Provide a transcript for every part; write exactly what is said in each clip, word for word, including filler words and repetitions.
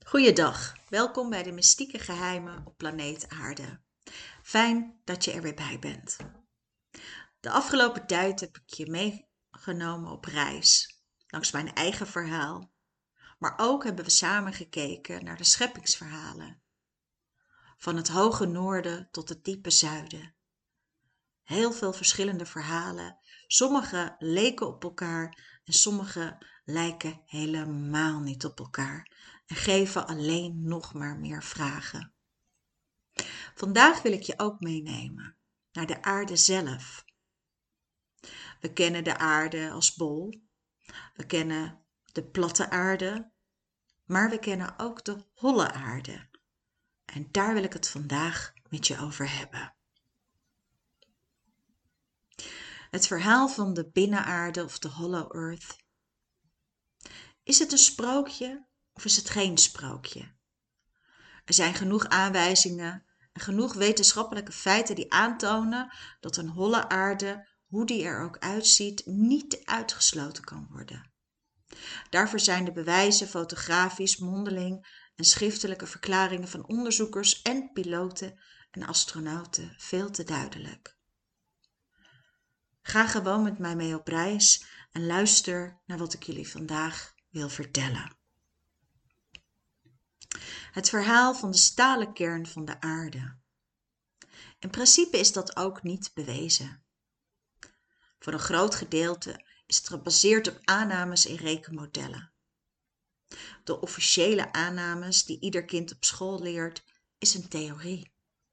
Goeiedag, welkom bij de mystieke geheimen op planeet Aarde. Fijn dat je er weer bij bent. De afgelopen tijd heb ik je meegenomen op reis, langs mijn eigen verhaal. Maar ook hebben we samen gekeken naar de scheppingsverhalen. Van het hoge noorden tot het diepe zuiden. Heel veel verschillende verhalen. Sommige leken op elkaar en sommige lijken helemaal niet op elkaar en geven alleen nog maar meer vragen. Vandaag wil ik je ook meenemen naar de aarde zelf. We kennen de aarde als bol, we kennen de platte aarde, maar we kennen ook de holle aarde. En daar wil ik het vandaag met je over hebben. Het verhaal van de binnenaarde of de Hollow Earth. Is het een sprookje of is het geen sprookje? Er zijn genoeg aanwijzingen en genoeg wetenschappelijke feiten die aantonen dat een holle aarde, hoe die er ook uitziet, niet uitgesloten kan worden. Daarvoor zijn de bewijzen fotografisch, mondeling en schriftelijke verklaringen van onderzoekers en piloten en astronauten veel te duidelijk. Ga gewoon met mij mee op reis en luister naar wat ik jullie vandaag wil vertellen. Het verhaal van de stalen kern van de aarde. In principe is dat ook niet bewezen. Voor een groot gedeelte is het gebaseerd op aannames in rekenmodellen. De officiële aannames die ieder kind op school leert, is een theorie.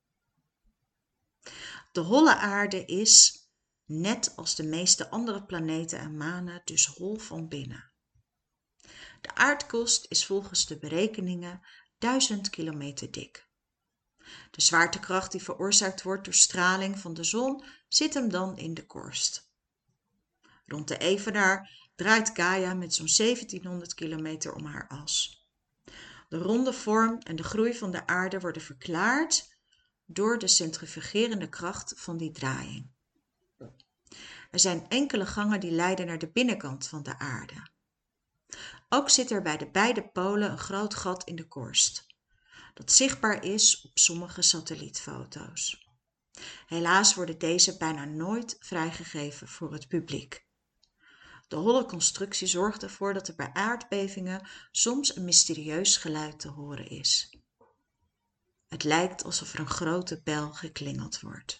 De holle aarde is, net als de meeste andere planeten en manen, dus hol van binnen. De aardkorst is volgens de berekeningen duizend kilometer dik. De zwaartekracht die veroorzaakt wordt door straling van de zon zit hem dan in de korst. Rond de evenaar draait Gaia met zo'n zeventienhonderd kilometer om haar as. De ronde vorm en de groei van de aarde worden verklaard door de centrifugerende kracht van die draaiing. Er zijn enkele gangen die leiden naar de binnenkant van de aarde. Ook zit er bij de beide polen een groot gat in de korst, dat zichtbaar is op sommige satellietfoto's. Helaas worden deze bijna nooit vrijgegeven voor het publiek. De holle constructie zorgt ervoor dat er bij aardbevingen soms een mysterieus geluid te horen is. Het lijkt alsof er een grote bel geklingeld wordt.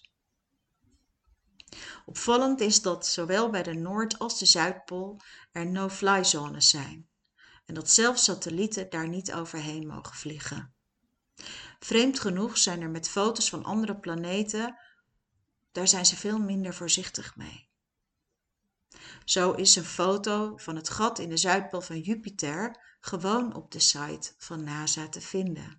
Opvallend is dat zowel bij de Noord- als de Zuidpool er no-fly zones zijn en dat zelfs satellieten daar niet overheen mogen vliegen. Vreemd genoeg zijn er met foto's van andere planeten, daar zijn ze veel minder voorzichtig mee. Zo is een foto van het gat in de Zuidpool van Jupiter gewoon op de site van NASA te vinden.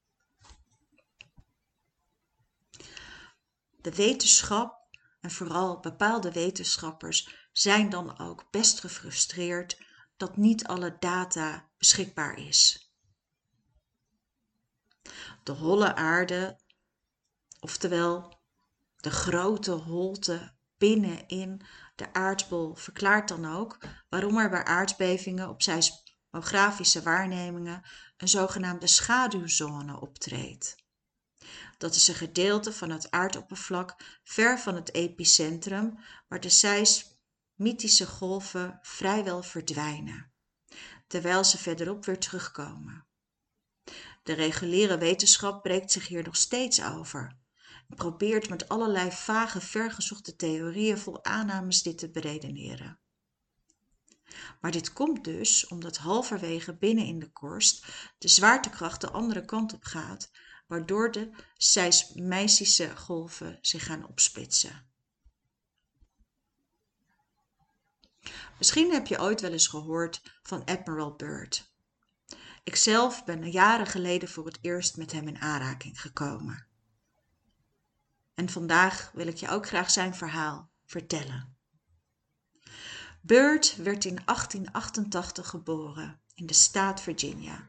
De wetenschap en vooral bepaalde wetenschappers zijn dan ook best gefrustreerd dat niet alle data beschikbaar is. De holle aarde, oftewel de grote holte binnenin de aardbol, verklaart dan ook waarom er bij aardbevingen op seismografische waarnemingen een zogenaamde schaduwzone optreedt. Dat is een gedeelte van het aardoppervlak ver van het epicentrum waar de seismische golven vrijwel verdwijnen, terwijl ze verderop weer terugkomen. De reguliere wetenschap breekt zich hier nog steeds over en probeert met allerlei vage vergezochte theorieën vol aannames dit te beredeneren. Maar dit komt dus omdat halverwege binnen in de korst de zwaartekracht de andere kant op gaat, waardoor de seismische golven zich gaan opsplitsen. Misschien heb je ooit wel eens gehoord van Admiral Byrd. Ikzelf ben jaren geleden voor het eerst met hem in aanraking gekomen. En vandaag wil ik je ook graag zijn verhaal vertellen. Byrd werd in achttien achtentachtig geboren in de staat Virginia.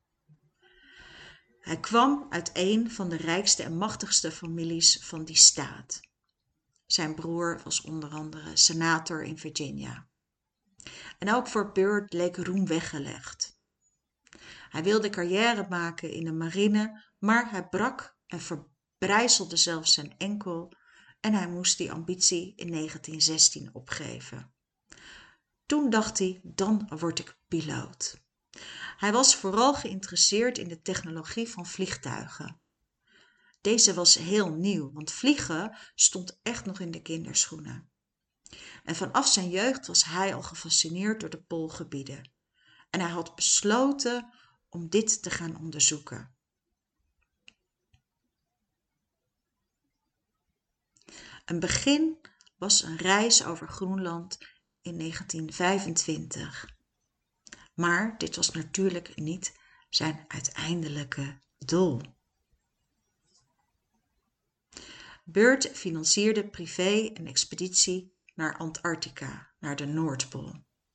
Hij kwam uit een van de rijkste en machtigste families van die staat. Zijn broer was onder andere senator in Virginia. En ook voor Byrd leek roem weggelegd. Hij wilde carrière maken in de marine, maar hij brak en verbrijzelde zelfs zijn enkel en hij moest die ambitie in negentien zestien opgeven. Toen dacht hij, dan word ik piloot. Hij was vooral geïnteresseerd in de technologie van vliegtuigen. Deze was heel nieuw, want vliegen stond echt nog in de kinderschoenen. En vanaf zijn jeugd was hij al gefascineerd door de poolgebieden. En hij had besloten om dit te gaan onderzoeken. Een begin was een reis over Groenland in negentien vijfentwintig. Maar dit was natuurlijk niet zijn uiteindelijke doel. Byrd financierde privé een expeditie naar Antarctica, naar de Noordpool.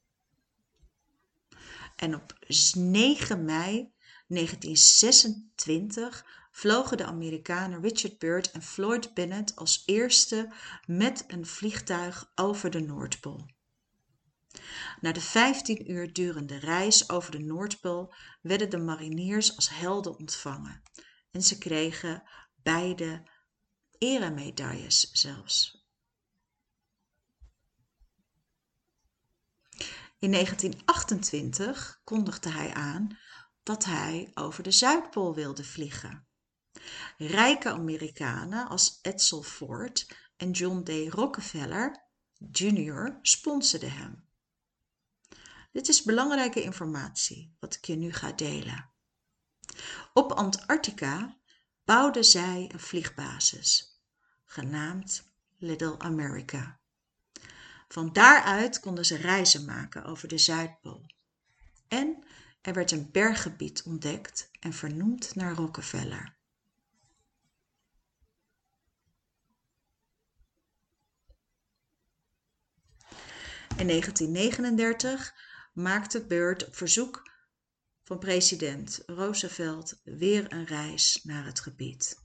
En op negen mei negentien zesentwintig vlogen de Amerikanen Richard Byrd en Floyd Bennett als eerste met een vliegtuig over de Noordpool. Na de vijftien uur durende reis over de Noordpool werden de mariniers als helden ontvangen en ze kregen beide eremedailles zelfs. In negentien achtentwintig kondigde hij aan dat hij over de Zuidpool wilde vliegen. Rijke Amerikanen als Edsel Ford en John D. Rockefeller junior sponsoorden hem. Dit is belangrijke informatie wat ik je nu ga delen. Op Antarctica bouwden zij een vliegbasis, genaamd Little America. Van daaruit konden ze reizen maken over de Zuidpool. En er werd een berggebied ontdekt en vernoemd naar Rockefeller. In negentien negenendertig maakte Byrd op verzoek van president Roosevelt weer een reis naar het gebied.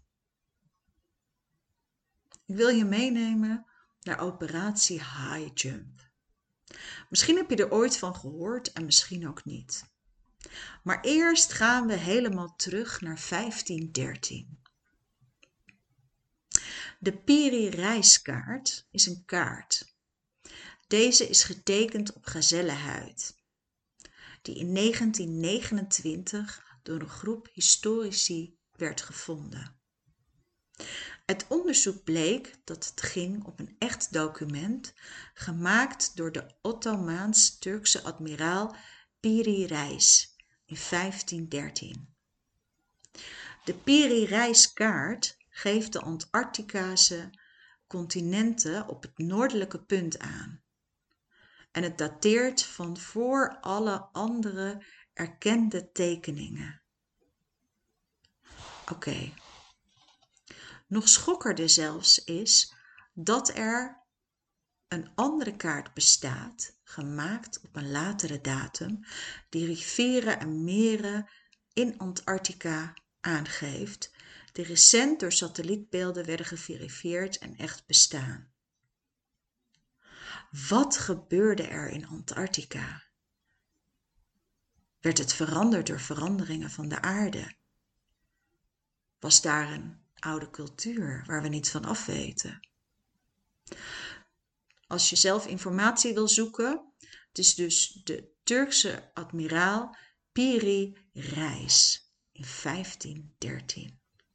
Ik wil je meenemen naar operatie High Jump. Misschien heb je er ooit van gehoord en misschien ook niet. Maar eerst gaan we helemaal terug naar vijftien dertien. De Peary-Reiskaart is een kaart. Deze is getekend op gazellenhuid, die in negentien negenentwintig door een groep historici werd gevonden. Het onderzoek bleek dat het ging om een echt document gemaakt door de Ottomaans-Turkse admiraal Piri Reis in vijftien dertien. De Piri Reiskaart geeft de Antarctische continenten op het noordelijke punt aan. En het dateert van voor alle andere erkende tekeningen. Oké. Okay. Nog schokkerder zelfs is dat er een andere kaart bestaat, gemaakt op een latere datum, die rivieren en meren in Antarctica aangeeft, die recent door satellietbeelden werden geverifieerd en echt bestaan. Wat gebeurde er in Antarctica? Werd het veranderd door veranderingen van de aarde? Was daar een oude cultuur waar we niet van af weten? Als je zelf informatie wil zoeken, het is dus de Turkse admiraal Piri Reis in vijftien dertien.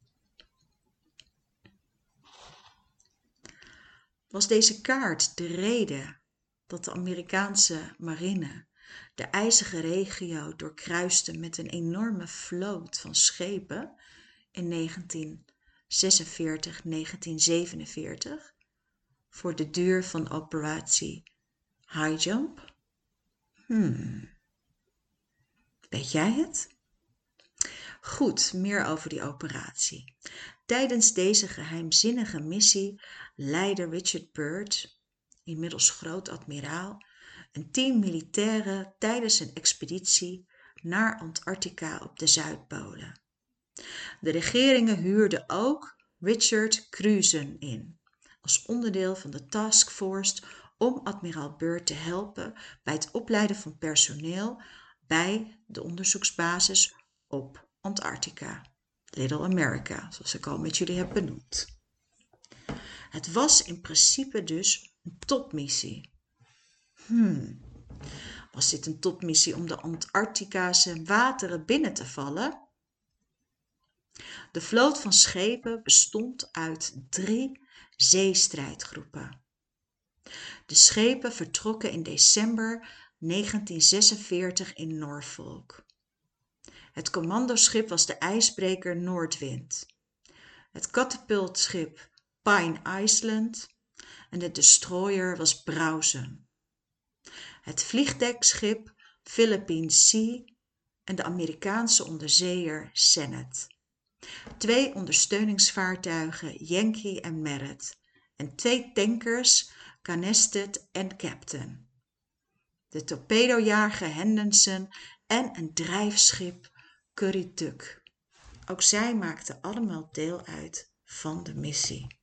Was deze kaart de reden dat de Amerikaanse marine de ijzige regio doorkruiste met een enorme vloot van schepen in negentien zesenveertig negentien zevenenveertig voor de duur van operatie High Jump? Hmm. Weet jij het? Goed, meer over die operatie. Tijdens deze geheimzinnige missie leidde Richard Byrd, inmiddels groot-admiraal, een team militairen tijdens een expeditie naar Antarctica op de Zuidpolen. De regeringen huurden ook Richard Cruzen in, als onderdeel van de taskforce om admiraal Byrd te helpen bij het opleiden van personeel bij de onderzoeksbasis op Antarctica. Little America, zoals ik al met jullie heb benoemd. Het was in principe dus een topmissie. Hmm, was dit een topmissie om de Antarctische wateren binnen te vallen? De vloot van schepen bestond uit drie zeestrijdgroepen. De schepen vertrokken in december negentien zesenveertig in Norfolk. Het commandoschip was de ijsbreker Noordwind, het katapultschip Pine Island en de destroyer was Browsen. Het vliegdekschip Philippine Sea en de Amerikaanse onderzeeër Sennett. Twee ondersteuningsvaartuigen Yankee en Merritt en twee tankers Canested en Captain. De torpedojager Henderson en een drijfschip Currituck. Ook zij maakten allemaal deel uit van de missie.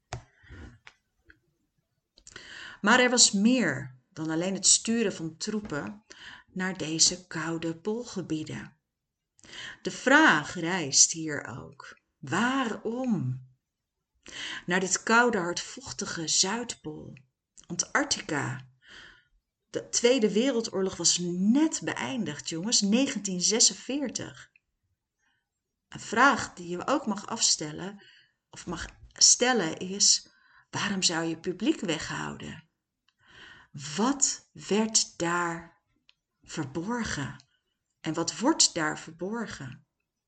Maar er was meer dan alleen het sturen van troepen naar deze koude poolgebieden. De vraag rijst hier ook: waarom? Naar dit koude, hardvochtige Zuidpool, Antarctica. De Tweede Wereldoorlog was net beëindigd, jongens, negentien zesenveertig. Een vraag die je ook mag afstellen, of mag stellen, is: waarom zou je publiek weghouden? Wat werd daar verborgen? En wat wordt daar verborgen?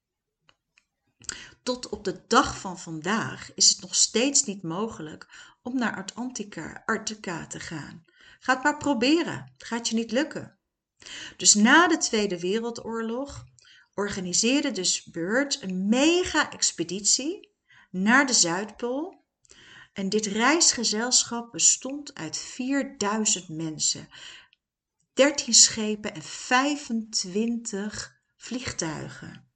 Tot op de dag van vandaag is het nog steeds niet mogelijk om naar Antarctica, Antarctica te gaan. Ga het maar proberen, het gaat je niet lukken. Dus na de Tweede Wereldoorlog organiseerde dus Byrd een mega-expeditie naar de Zuidpool. En dit reisgezelschap bestond uit vierduizend mensen, dertien schepen en vijfentwintig vliegtuigen.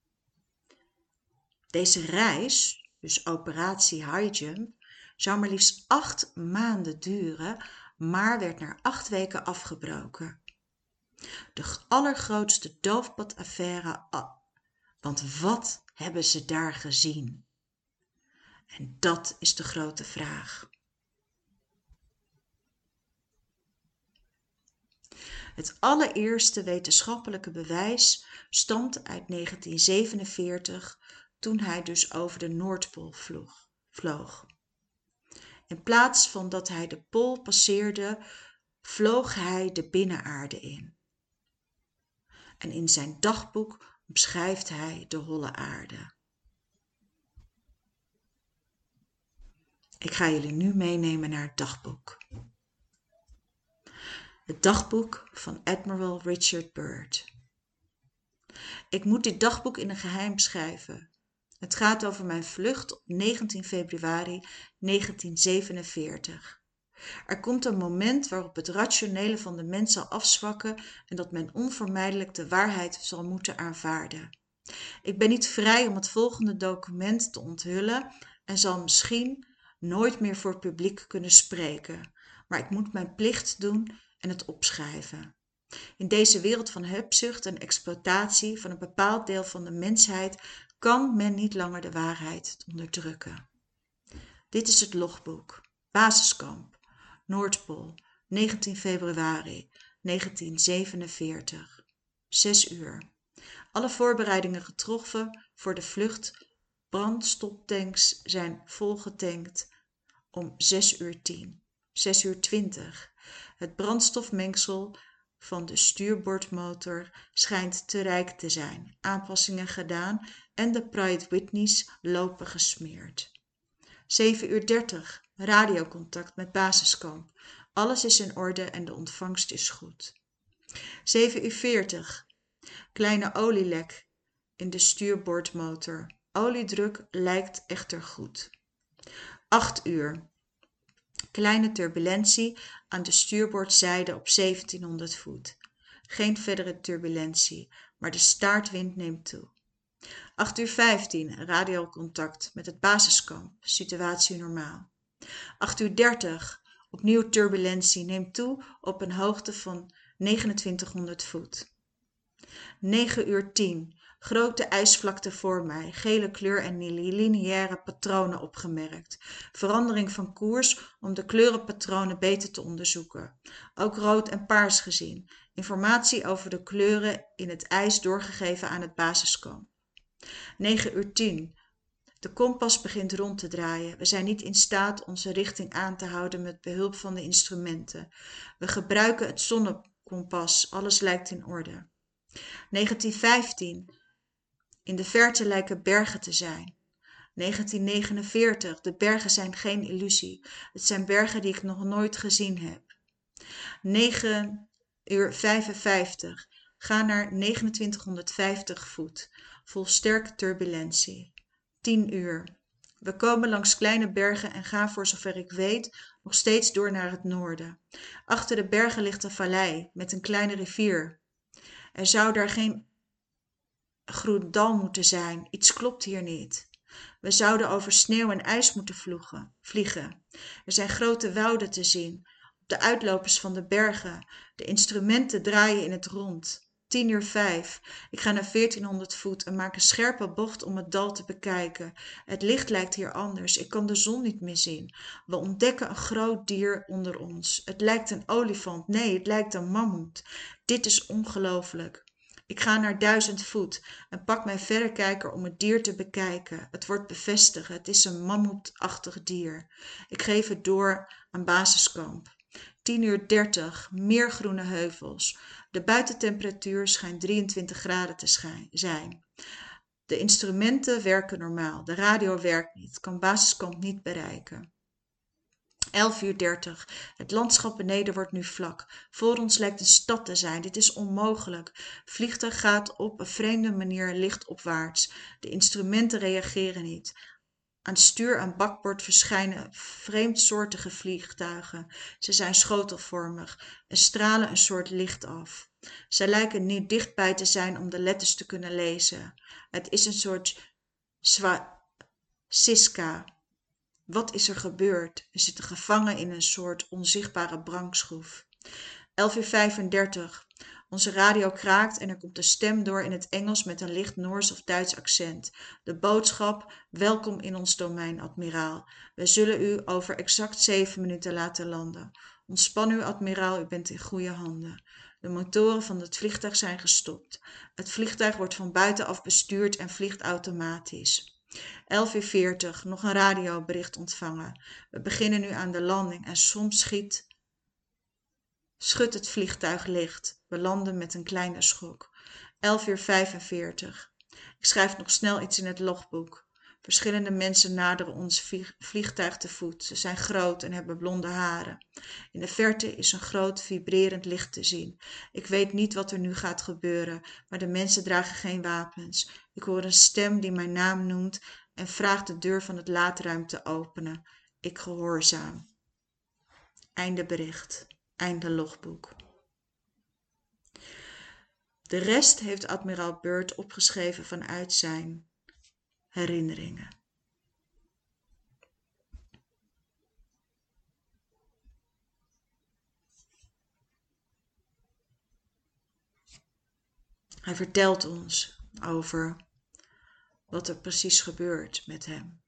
Deze reis, dus operatie High Jump, zou maar liefst acht maanden duren, maar werd na acht weken afgebroken. De allergrootste doofpotaffaire, want wat hebben ze daar gezien? En dat is de grote vraag. Het allereerste wetenschappelijke bewijs stamt uit negentien zevenenveertig, toen hij dus over de Noordpool vloog. vloog. In plaats van dat hij de pool passeerde, vloog hij de binnenaarde in. En in zijn dagboek beschrijft hij de holle aarde. Ik ga jullie nu meenemen naar het dagboek. Het dagboek van Admiral Richard Byrd. Ik moet dit dagboek in een geheim schrijven. Het gaat over mijn vlucht op negentien februari negentien zevenenveertig. Er komt een moment waarop het rationele van de mens zal afzwakken en dat men onvermijdelijk de waarheid zal moeten aanvaarden. Ik ben niet vrij om het volgende document te onthullen en zal misschien nooit meer voor het publiek kunnen spreken, maar ik moet mijn plicht doen en het opschrijven. In deze wereld van hebzucht en exploitatie van een bepaald deel van de mensheid kan men niet langer de waarheid onderdrukken. Dit is het logboek. Basiskamp, Noordpool, negentien februari negentien zevenenveertig. zes uur. Alle voorbereidingen getroffen voor de vlucht. Brandstoftanks zijn volgetankt om zes uur tien. zes uur twintig. Het brandstofmengsel van de stuurboordmotor schijnt te rijk te zijn. Aanpassingen gedaan en de Pratt Whitney's lopen gesmeerd. zeven uur dertig. Radiocontact met basiskamp. Alles is in orde en de ontvangst is goed. zeven uur veertig. Kleine olielek in de stuurboordmotor. Oliedruk lijkt echter goed. acht uur. Kleine turbulentie aan de stuurboordzijde op zeventienhonderd voet. Geen verdere turbulentie, maar de staartwind neemt toe. acht uur vijftien, radiocontact met het basiskamp, situatie normaal. acht uur dertig, opnieuw turbulentie neemt toe op een hoogte van negenentwintighonderd voet. negen uur tien, Grote ijsvlakte voor mij, gele kleur en lineaire patronen opgemerkt. Verandering van koers om de kleurenpatronen beter te onderzoeken. Ook rood en paars gezien. Informatie over de kleuren in het ijs doorgegeven aan het basiskamp. negen uur tien. De kompas begint rond te draaien. We zijn niet in staat onze richting aan te houden met behulp van de instrumenten. We gebruiken het zonnekompas. Alles lijkt in orde. negentien vijftien. In de verte lijken bergen te zijn. negentien negenenveertig. De bergen zijn geen illusie. Het zijn bergen die ik nog nooit gezien heb. negen uur vijfenvijftig. Ga naar negenentwintighonderdvijftig voet. Vol sterke turbulentie. tien uur. We komen langs kleine bergen en gaan voor zover ik weet nog steeds door naar het noorden. Achter de bergen ligt een vallei met een kleine rivier. Er zou daar geen groen dal moeten zijn. Iets klopt hier niet. We zouden over sneeuw en ijs moeten vloegen, vliegen. Er zijn grote wouden te zien. Op de uitlopers van de bergen. De instrumenten draaien in het rond. tien uur vijf. Ik ga naar veertienhonderd voet en maak een scherpe bocht om het dal te bekijken. Het licht lijkt hier anders. Ik kan de zon niet meer zien. We ontdekken een groot dier onder ons. Het lijkt een olifant. Nee, het lijkt een mammoet. Dit is ongelooflijk. Ik ga naar duizend voet en pak mijn verrekijker om het dier te bekijken. Het wordt bevestigd. Het is een mammoetachtig dier. Ik geef het door aan basiskamp. tien uur dertig. Meer groene heuvels. De buitentemperatuur schijnt drieëntwintig graden te zijn. De instrumenten werken normaal. De radio werkt niet. Kan basiskamp niet bereiken. elf uur dertig. Het landschap beneden wordt nu vlak. Voor ons lijkt een stad te zijn. Dit is onmogelijk. Vliegtuig gaat op een vreemde manier lichtopwaarts. De instrumenten reageren niet. Aan stuur en bakbord verschijnen vreemdsoortige vliegtuigen. Ze zijn schotelvormig en stralen een soort licht af. Zij lijken niet dichtbij te zijn om de letters te kunnen lezen. Het is een soort Siska. Wat is er gebeurd? We zitten gevangen in een soort onzichtbare brankschroef. elf uur vijfendertig. Onze radio kraakt en er komt een stem door in het Engels met een licht Noors of Duits accent. De boodschap: welkom in ons domein, admiraal. We zullen u over exact zeven minuten laten landen. Ontspan u, admiraal, u bent in goede handen. De motoren van het vliegtuig zijn gestopt. Het vliegtuig wordt van buitenaf bestuurd en vliegt automatisch. elf uur veertig, nog een radiobericht ontvangen. We beginnen nu aan de landing en soms schiet, schudt het vliegtuig licht. We landen met een kleine schok. elf uur vijfenveertig. Ik schrijf nog snel iets in het logboek. Verschillende mensen naderen ons vliegtuig te voet. Ze zijn groot en hebben blonde haren. In de verte is een groot vibrerend licht te zien. Ik weet niet wat er nu gaat gebeuren, maar de mensen dragen geen wapens. Ik hoor een stem die mijn naam noemt en vraagt de deur van het laadruim te openen. Ik gehoorzaam. Einde bericht. Einde logboek. De rest heeft admiraal Byrd opgeschreven vanuit zijn herinneringen. Hij vertelt ons over wat er precies gebeurt met hem.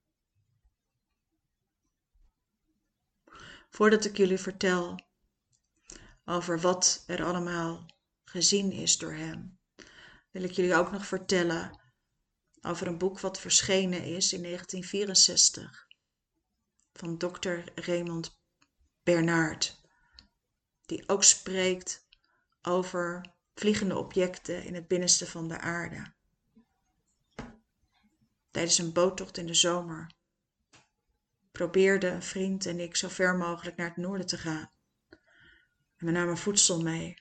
Voordat ik jullie vertel over wat er allemaal gezien is door hem, wil ik jullie ook nog vertellen over een boek wat verschenen is in negentien vierenzestig van dokter Raymond Bernard, die ook spreekt over vliegende objecten in het binnenste van de aarde. Tijdens een boottocht in de zomer probeerden een vriend en ik zo ver mogelijk naar het noorden te gaan. En we namen voedsel mee.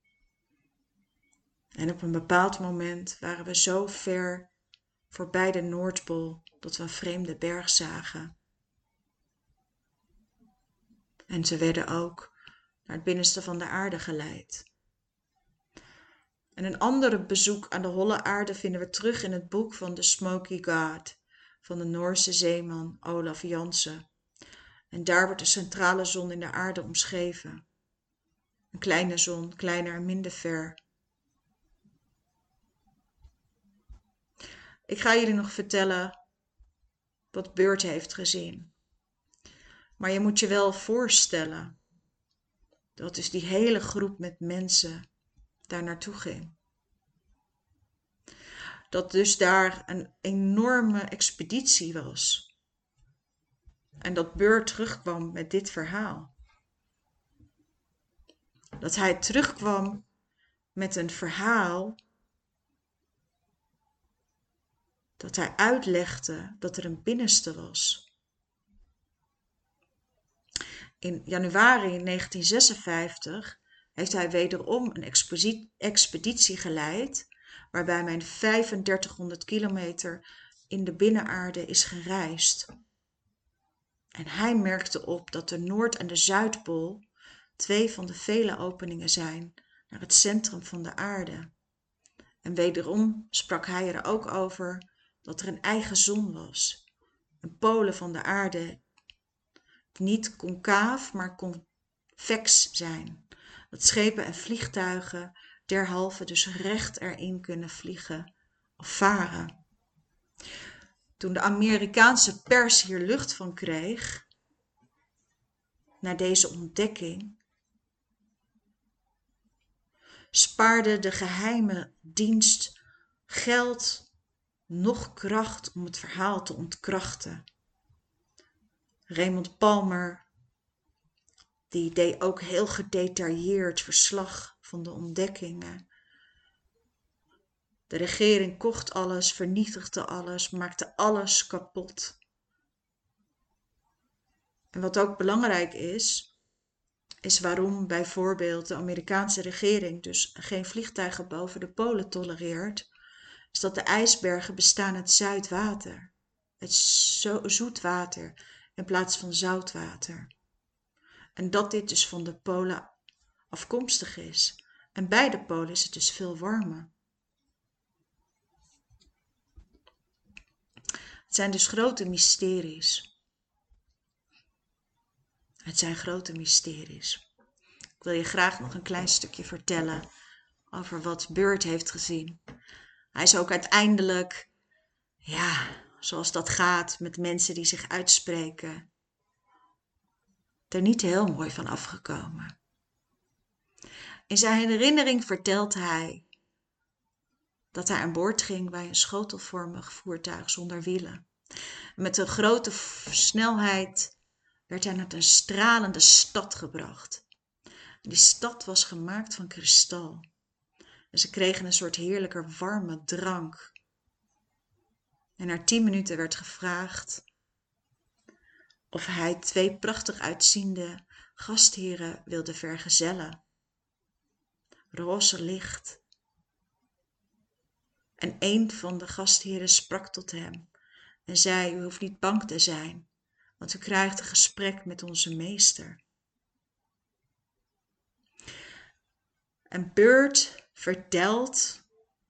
En op een bepaald moment waren we zo ver voorbij de Noordpool dat we een vreemde berg zagen. En ze werden ook naar het binnenste van de aarde geleid. En een ander bezoek aan de holle aarde vinden we terug in het boek van The Smoky God van de Noorse zeeman Olaf Jansen. En daar wordt de centrale zon in de aarde omschreven. Een kleine zon, kleiner en minder ver. Ik ga jullie nog vertellen wat Burt heeft gezien. Maar je moet je wel voorstellen dat dus die hele groep met mensen daar naartoe ging. Dat dus daar een enorme expeditie was. En dat Burt terugkwam met dit verhaal. Dat hij terugkwam met een verhaal dat hij uitlegde dat er een binnenste was. In januari negentien zesenvijftig heeft hij wederom een expeditie geleid, waarbij men vijfendertighonderd kilometer in de binnenaarde is gereisd. En hij merkte op dat de Noord- en de Zuidpool twee van de vele openingen zijn naar het centrum van de aarde. En wederom sprak hij er ook over dat er een eigen zon was. Een polen van de aarde die niet concaaf, maar convex zijn. Dat schepen en vliegtuigen derhalve dus recht erin kunnen vliegen of varen. Toen de Amerikaanse pers hier lucht van kreeg, na deze ontdekking, spaarde de geheime dienst geld noch kracht om het verhaal te ontkrachten. Raymond Palmer, die deed ook heel gedetailleerd verslag van de ontdekkingen. De regering kocht alles, vernietigde alles, maakte alles kapot. En wat ook belangrijk is, is waarom bijvoorbeeld de Amerikaanse regering dus geen vliegtuigen boven de Polen tolereert, is dat de ijsbergen bestaan uit zoutwater. Het zo- zoetwater in plaats van zoutwater. En dat dit dus van de Polen afkomstig is. En bij de Polen is het dus veel warmer. Het zijn dus grote mysteries. Het zijn grote mysteries. Ik wil je graag nog een klein stukje vertellen over wat Burt heeft gezien. Hij is ook uiteindelijk, ja, zoals dat gaat met mensen die zich uitspreken, er niet heel mooi van afgekomen. In zijn herinnering vertelt hij dat hij aan boord ging bij een schotelvormig voertuig zonder wielen. Met een grote snelheid werd hij naar een stralende stad gebracht. Die stad was gemaakt van kristal. En ze kregen een soort heerlijke warme drank. En na tien minuten werd gevraagd of hij twee prachtig uitziende gastheren wilde vergezellen. Roze licht. En een van de gastheren sprak tot hem en zei: u hoeft niet bang te zijn, want u krijgt een gesprek met onze meester. En Burt vertelt,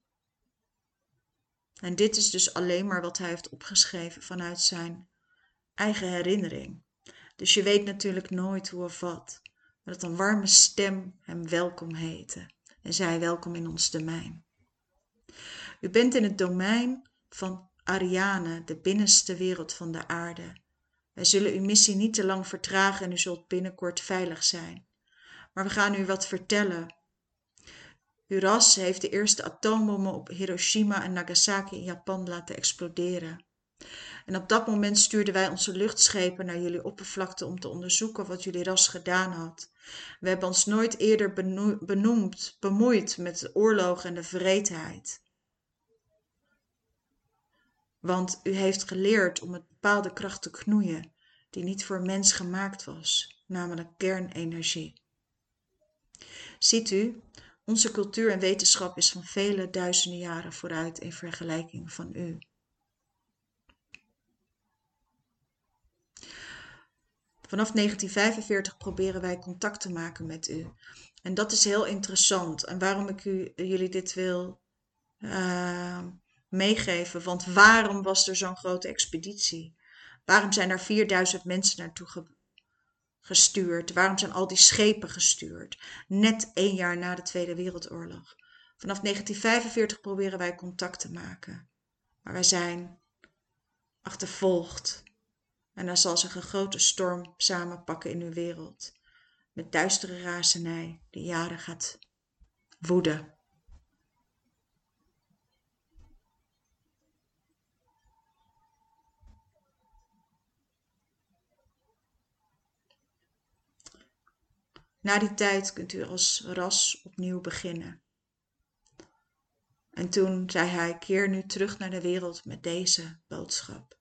en dit is dus alleen maar wat hij heeft opgeschreven vanuit zijn eigen herinnering. Dus je weet natuurlijk nooit hoe of wat, maar dat een warme stem hem welkom heette en zei: welkom in ons domein. U bent in het domein van Ariane, de binnenste wereld van de aarde. Wij zullen uw missie niet te lang vertragen en u zult binnenkort veilig zijn. Maar we gaan u wat vertellen. Uw ras heeft de eerste atoombommen op Hiroshima en Nagasaki in Japan laten exploderen. En op dat moment stuurden wij onze luchtschepen naar jullie oppervlakte om te onderzoeken wat jullie ras gedaan had. We hebben ons nooit eerder benoemd, bemoeid met de oorlog en de wreedheid. Want u heeft geleerd om met bepaalde kracht te knoeien die niet voor mens gemaakt was, namelijk kernenergie. Ziet u, onze cultuur en wetenschap is van vele duizenden jaren vooruit in vergelijking van u. Vanaf negentien vijfenveertig proberen wij contact te maken met u. En dat is heel interessant. En waarom ik u, jullie dit wil uh, meegeven. Want waarom was er zo'n grote expeditie? Waarom zijn er vierduizend mensen naartoe ge- gestuurd? Waarom zijn al die schepen gestuurd? Net één jaar na de Tweede Wereldoorlog. Vanaf negentien vijfenveertig proberen wij contact te maken. Maar wij zijn achtervolgd. En er zal zich een grote storm samenpakken in uw wereld. Met duistere razernij die jaren gaat woeden. Na die tijd kunt u als ras opnieuw beginnen. En toen zei hij, keer nu terug naar de wereld met deze boodschap.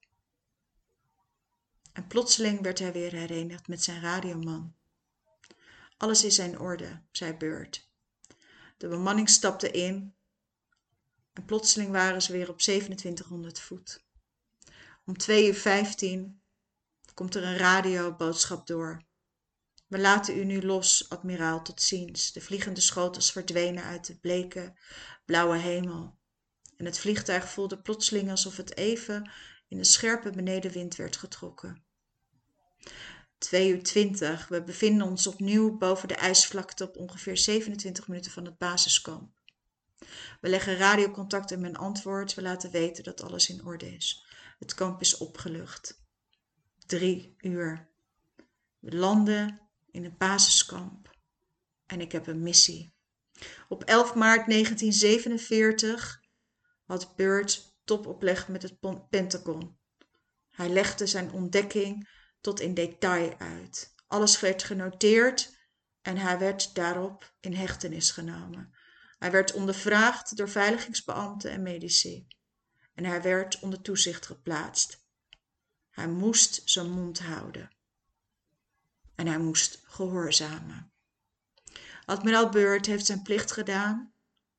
En plotseling werd hij weer herenigd met zijn radioman. Alles is in orde, zei Bert. De bemanning stapte in en plotseling waren ze weer op zevenentwintighonderd voet. Om twee uur vijftien komt er een radioboodschap door. We laten u nu los, admiraal, tot ziens. De vliegende schotels verdwenen uit de bleke, blauwe hemel. En het vliegtuig voelde plotseling alsof het even in de scherpe benedenwind werd getrokken. twee uur twintig, we bevinden ons opnieuw boven de ijsvlakte op ongeveer zevenentwintig minuten van het basiskamp. We leggen radiocontact en men antwoordt, we laten weten dat alles in orde is. Het kamp is opgelucht. Drie uur. We landen in het basiskamp en ik heb een missie. Op elf maart negentien zevenenveertig had Bert topopleg met het Pentagon. Hij legde zijn ontdekking tot in detail uit. Alles werd genoteerd en hij werd daarop in hechtenis genomen. Hij werd ondervraagd door veiligheidsbeambten en medici. En hij werd onder toezicht geplaatst. Hij moest zijn mond houden. En hij moest gehoorzamen. Admiraal Byrd heeft zijn plicht gedaan.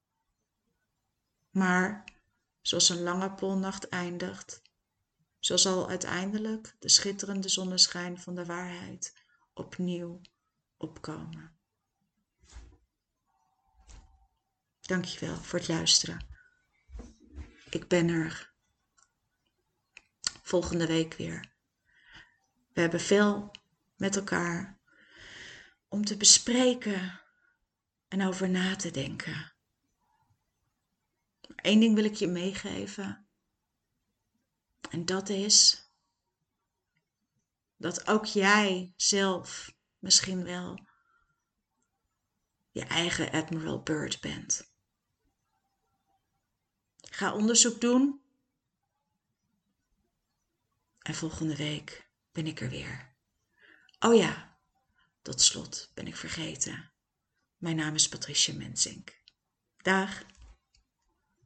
Maar zoals een lange poolnacht eindigt, zo zal uiteindelijk de schitterende zonneschijn van de waarheid opnieuw opkomen. Dankjewel voor het luisteren. Ik ben er volgende week weer. We hebben veel met elkaar om te bespreken en over na te denken. Eén ding wil ik je meegeven. En dat is dat ook jij zelf misschien wel je eigen Admiral Byrd bent. Ga onderzoek doen. En volgende week ben ik er weer. Oh ja, tot slot ben ik vergeten. Mijn naam is Patricia Mensink. Dag.